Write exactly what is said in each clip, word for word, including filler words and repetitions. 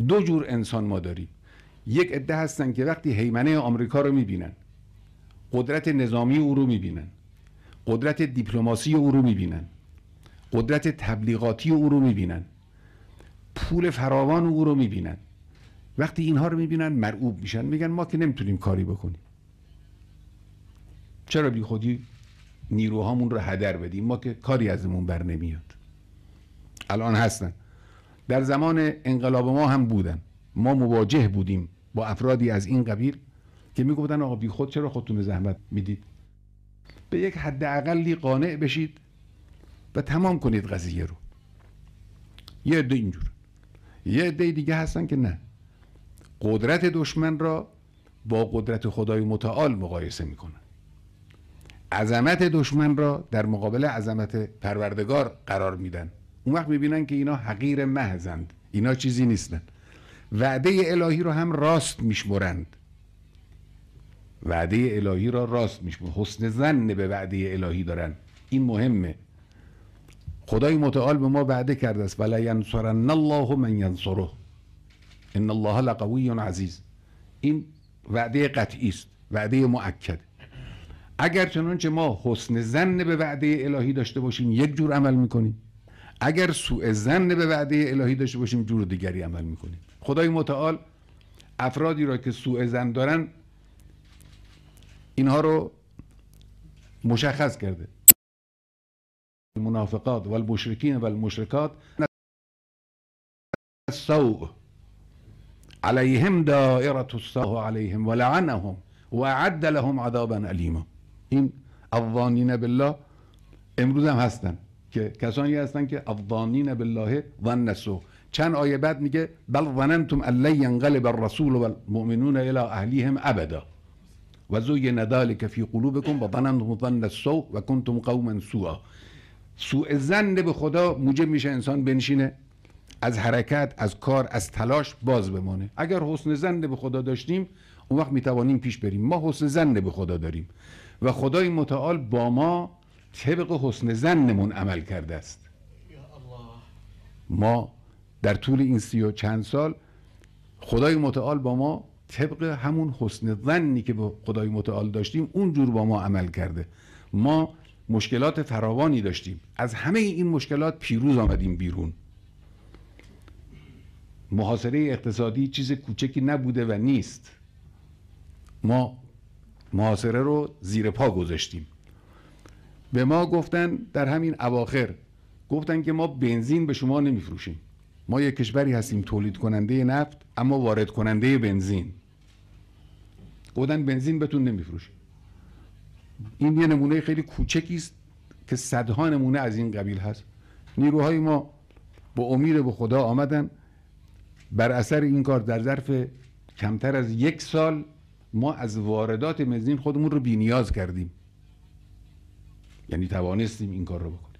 دو جور انسان ما داریم. یک عده هستن که وقتی هیمنه آمریکا رو میبینن، قدرت نظامی او رو میبینن، قدرت دیپلماسی او رو میبینن، قدرت تبلیغاتی او رو میبینن، پول فراوان او رو میبینن. وقتی اینها رو میبینن مرعوب میشن، میگن ما که نمیتونیم کاری بکنیم، چرا بی خودی نیروهامون رو هدر بدیم، ما که کاری ازمون بر نمیاد. الان هستن، در زمان انقلاب ما هم بودن، ما مواجه بودیم با افرادی از این قبیل که میگفتن آقا بی خود چرا خودتون زحمت میدید، به یک حد اقلی قانع بشید و تمام کنید قضیه رو. یه عده اینجور، یه عده دیگه هستن که نه، قدرت دشمن را با قدرت خدای متعال مقایسه میکنن، عظمت دشمن را در مقابل عظمت پروردگار قرار میدن. اون وقت میبینن که اینا حقیر محضند، اینا چیزی نیستن. وعده الهی رو هم راست میشمرند، وعده الهی را راست میشمرند، حسن ظن به وعده الهی دارن. این مهمه. خدای متعال به ما وعده کرده است ولا ینصرن الله من ینصره ان الله لقوی عزیز. این وعده قطعی است، وعده مؤکد. اگر چنانچه ما حسن ظن به وعده الهی داشته باشیم یک جور عمل میکنیم، اگر سوء ظن به وعده الهی داشته باشیم جور دیگری عمل میکنیم. خدای متعال افرادی را که سوء ظن دارن اینها رو مشخص کرده. المنافقات والمشرکین والمشرکات السوء علیهم دائرة السوء علیهم ولعنهم واعد لهم عذابا الیما. این الظانین بالله امروز هم هستن که کسانی هستن که الظانین بالله ظن السوء. چند آیه بعد میگه بل ظننتم ان لن ينقلب الرسول والمؤمنون الى اهلیهم ابدا وزین ذلک فی قلوبکم وظننتم ظن السوء و کنتم قوما سوءا. سوء ظن به خدا موجب میشه انسان بنشینه، از حرکت، از کار، از تلاش باز بمانه. اگر حسن ظن به خدا داشتیم اون وقت میتوانیم پیش بریم. ما حسن ظن به خدا داریم و خدای متعال با ما طبق حسن ظنمون عمل کرده است. ما در طول این سی و چند سال خدای متعال با ما طبق همون حسن ظنی که به خدای متعال داشتیم اونجور با ما عمل کرده. ما مشکلات فراوانی داشتیم، از همه این مشکلات پیروز آمدیم بیرون. محاصره اقتصادی چیز کوچکی نبوده و نیست. ما محاصره رو زیر پا گذاشتیم. به ما گفتن در همین اواخر، گفتن که ما بنزین به شما نمیفروشیم. ما یک کشوری هستیم تولید کننده نفت اما وارد کننده بنزین. گفتن بنزین بهتون نمیفروشیم. این یه نمونه خیلی کوچکی است که صدها نمونه از این قبیل هست. نیروهای ما با امید به خدا آمدن، بر اثر این کار در ظرف کمتر از یک سال ما از واردات بنزین خودمون رو بی‌نیاز کردیم. یعنی توانستیم این کار رو بکنیم.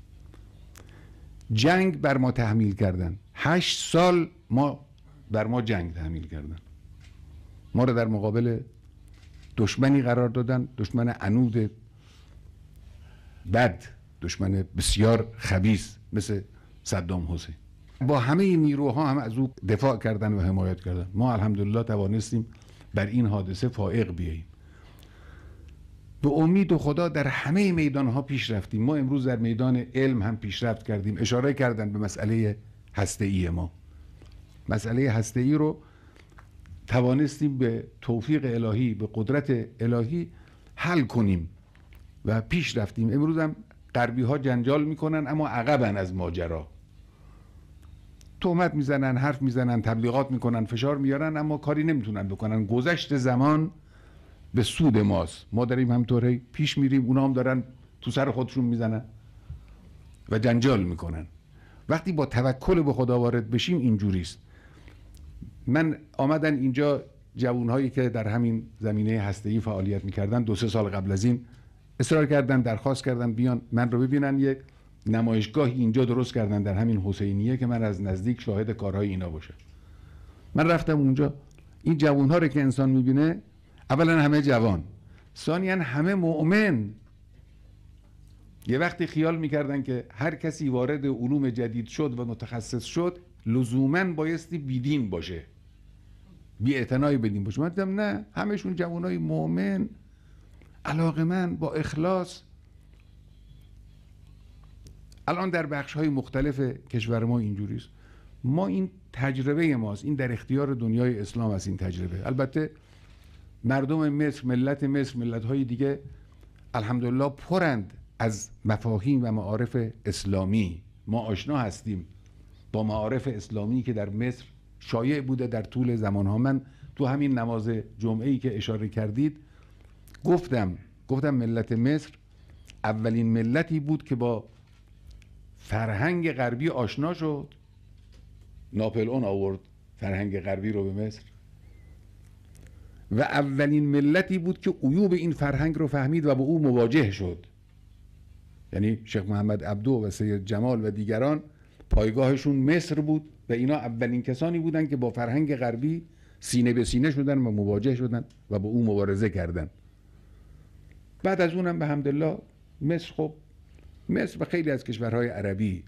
جنگ بر ما تحمیل کردن، هشت سال ما بر ما جنگ تحمیل کردن، ما رو در مقابل دشمنی قرار دادن، دشمن عنود بد، دشمن بسیار خبیث مثل صدام حسین. با همه این نیروها هم از او دفاع کردن و حمایت کردن. ما الحمدلله توانستیم بر این حادثه فائق بیاییم. به امید و خدا در همه میدانها پیش رفتیم. ما امروز در میدان علم هم پیشرفت کردیم. اشاره کردن به مسئله هسته‌ای ما. مسئله هسته‌ای رو توانستیم به توفیق الهی، به قدرت الهی حل کنیم و پیش رفتیم. امروز هم غربی ها جنجال میکنن اما عقبن از ماجرا. تهمت میزنن، حرف میزنن، تبلیغات میکنن، فشار میارن اما کاری نمیتونن بکنن. گذشت زمان به سود ماست. ما داریم همطوری پیش میریم، اونا هم دارن تو سر خودشون میزنن و جنجال میکنن. وقتی با توکل به خدا وارد بشیم اینجوری است. من آمدن اینجا جوانهایی که در همین زمینه هسته‌ای فعالیت میکردن دو سه سال قبل از این اصرار کردن، درخواست کردن بیان من رو ببینن. یک نمایشگاهی اینجا درست کردن در همین حسینیه که من از نزدیک شاهد کارهای اینا باشم. من رفتم اونجا. این جوانها رو که انسان میبینه، اولا همه جوان، ثانیاً همه مؤمن. یه وقتی خیال میکردن که هر کسی وارد علوم جدید شد و متخصص شد لزوما بایستی بیدین باشه، بی اعتنایی بدین باشه. من دیدم نه، همشون جوانای مؤمن، علاقه‌مند، با اخلاص. الان در بخش‌های مختلف کشور ما اینجوریست. ما این تجربه ماست، این در اختیار دنیای اسلام است این تجربه. البته مردم مصر، ملت مصر، ملت‌های دیگه الحمدلله پرند از مفاهیم و معارف اسلامی. ما آشنا هستیم با معارف اسلامی که در مصر شایع بوده در طول زمانها. من تو همین نماز جمعه‌ای که اشاره کردید گفتم گفتم ملت مصر اولین ملتی بود که با فرهنگ غربی آشنا شد. ناپلئون آورد فرهنگ غربی رو به مصر و اولین ملتی بود که عیوب این فرهنگ رو فهمید و با او مواجه شد. یعنی شیخ محمد عبدو و سید جمال و دیگران پایگاهشون مصر بود و اینا اولین کسانی بودن که با فرهنگ غربی سینه به سینه شدن و مواجه شدن و با او مبارزه کردن. بعد از اونم به حمدالله مصر، خب مصر و خیلی از کشورهای عربی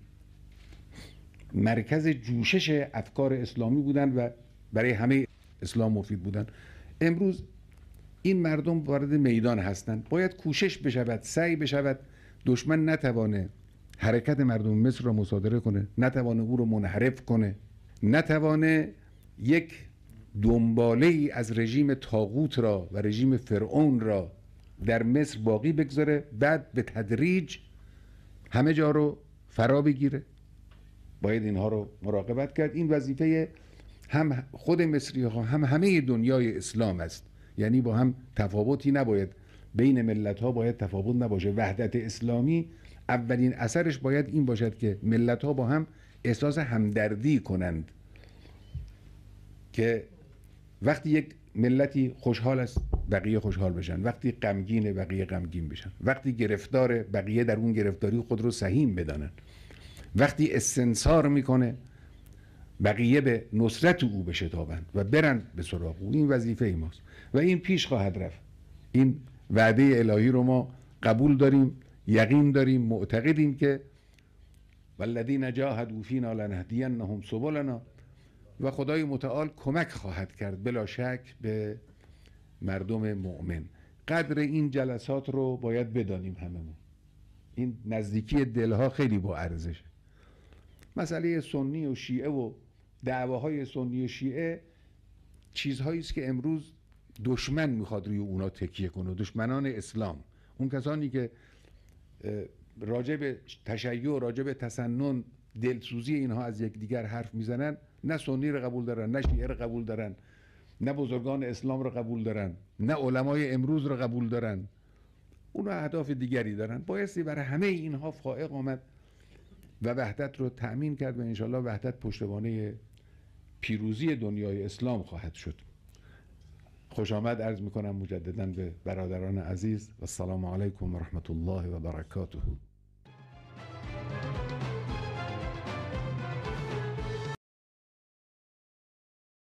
مرکز جوشش افکار اسلامی بودن و برای همه اسلام مفید بودن. امروز این مردم وارد میدان هستند، باید کوشش بشود، سعی بشود دشمن نتوانه حرکت مردم مصر را مصادره کنه، نتوانه او رو منحرف کنه، نتوانه یک دنباله ای از رژیم طاغوت را و رژیم فرعون را در مصر باقی بگذاره، بعد به تدریج همه جا رو فرا بگیره. باید اینها رو مراقبت کرد. این وظیفه هم خود مصری ها هم همه دنیای اسلام است. یعنی با هم تفاوتی نباید بین ملت ها، باید تفاوت نباشه. وحدت اسلامی اولین اثرش باید این باشد که ملت ها با هم احساس همدردی کنند، که وقتی یک ملتی خوشحال است بقیه خوشحال بشن، وقتی غمگینه بقیه غمگین بشن، وقتی گرفتاره بقیه در اون گرفتاری خود رو سهیم بدانن، وقتی استنصار میکنه بقیه به نصرت او بشتابند و برند به سراغ او. این وظیفه ای ماست و این پیش خواهد رفت. این وعده الهی رو ما قبول داریم، یقین داریم، معتقدیم که والذین جاهدوا فینا لنهدینهم سبلنا، و خدای متعال کمک خواهد کرد بلا شک به مردم مؤمن. قدر این جلسات رو باید بدانیم هممون. این نزدیکی دلها خیلی با ارزشه. مسئله سنی و شیعه و دعواهای سنی و شیعه چیزهایی است که امروز دشمن میخواد روی اونا تکیه کنه، دشمنان اسلام، اون کسانی که راجع به تشیع، راجع به تسنن، دلسوزی اینها از یکدیگر حرف میزنن. نه سنی رو قبول دارن، نه شیعه رو قبول دارن، نه بزرگان اسلام رو قبول دارن، نه علمای امروز رو قبول دارن. اونا اهداف دیگری دارن. بایستی برای همه اینها فائق آمد و وحدت رو تأمین کرد و انشالله وحدت پشتوانه پیروزی دنیای اسلام خواهد شد. خوش آمد عرض میکنم مجددا به برادران عزیز و السلام علیکم و رحمت الله و برکاته.